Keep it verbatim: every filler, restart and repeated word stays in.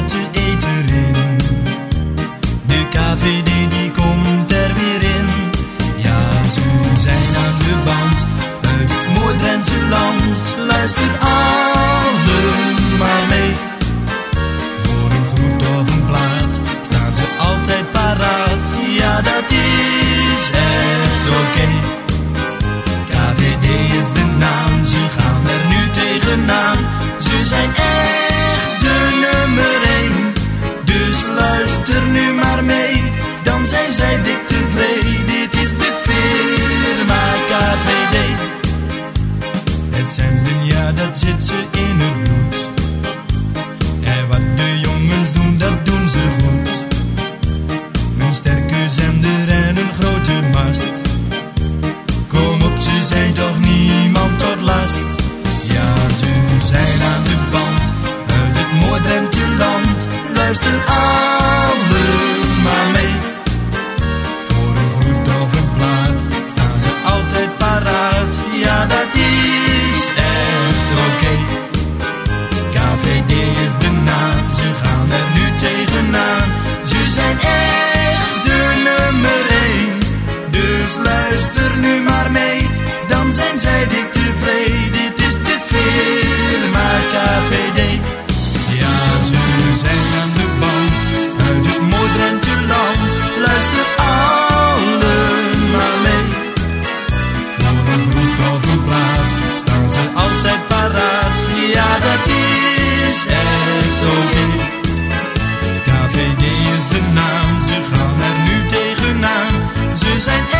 wat te eten in. De K V D die komt er weer in. Ja, ze zijn aan de band uit het Moord-Drentse land. Luister allemaal mee. Voor een groet of een plaat staan ze altijd paraat. Ja, dat is echt oké. Okay. K V D is de naam, ze gaan er nu tegenaan. Ze zijn echt de nummer één. Dus luister nu maar mee, dan zijn zij dik tevreden. Dit is de firma K V D. Het zenden, ja, dat zit ze in het bloed. En wat de jongens doen, dat doen ze goed. Een sterke zender en een grote mast. Kom op, ze zijn toch niemand tot last. Ja, ze zijn aan de band uit het Moord-Drentse land. Luister allemaal mee. Voor een groet of een plaat staan ze altijd paraat. Ja, dat is echt oké. Okay. K V D is de naam, ze gaan er nu tegenaan. Ze zijn echt de nummer één. Dus luister nu maar mee, dan zijn zij dik tevreden. Dit is de firma K V D. Ja, ze zijn aan de band uit het Moord-Drentse land. Luister allemaal mee. Voor een groet of een plaat staan ze altijd paraat. Ja, dat is echt oké. Okay. K V D is de naam, ze gaan er nu tegenaan. Ze zijn